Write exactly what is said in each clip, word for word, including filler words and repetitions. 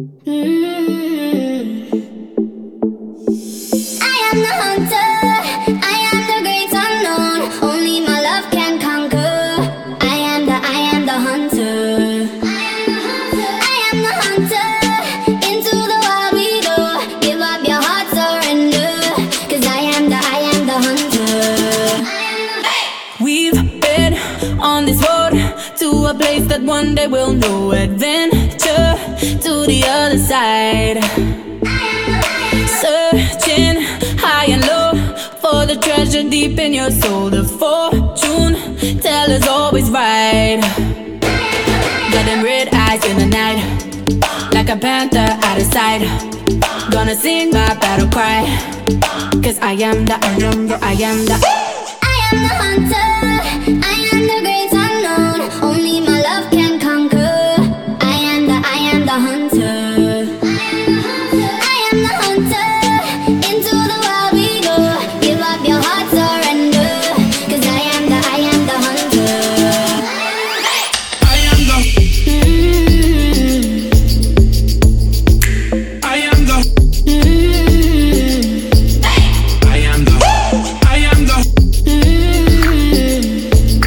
Mm. I am the hunter, I am the great unknown. Only my love can conquer. I am the, I am the hunter. I am the hunter. Into the wild we go. Give up your heart, surrender. Cause I am the, I am the hunter. We've been on this road to a place that one day we'll know. Adventure to the other side. Searching high and low for the treasure deep in your soul. The fortune teller's always right. Got them red eyes in the night, like a panther out of sight. Gonna sing my battle cry. Cause I am the, I am the, I am the I am the hunter, I am the great unknown. Only my love can conquer. I am the, I am the hunter. I am the hunter. Into the wild we go. Give up your heart, surrender. Cause I am the, I am the hunter. I am the, Mm. I am the, Mm. I am the, I am the, Mm.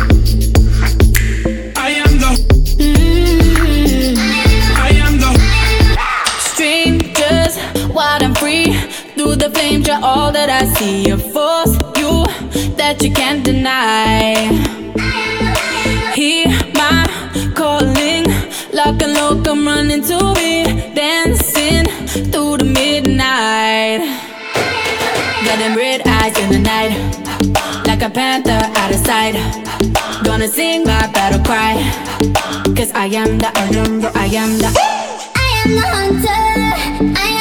I am the, Mm. I am the. strangers, wild and free. Through the flames, you're all that I see. A force, you, that you can't deny. Hear my calling, lock and low, come running to me. Dancing through the midnight. Got them red eyes in the night, like a panther out of sight. Gonna sing my battle cry. Cause I am the, I am the, I am the I am the hunter. I